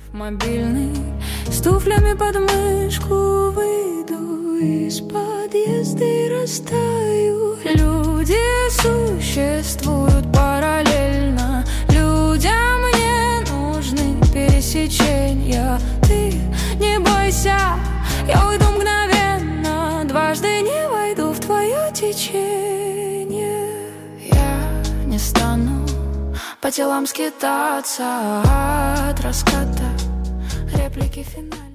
мобильный, с туфлями под мышку выйду из подъезда и растаю. Люди существуют параллельно, людям не нужны пересечения. Ты не бойся, я уйду мгновенно, дважды не войду в твое течение. Я не стану по телам скитаться от раската реплики финальные.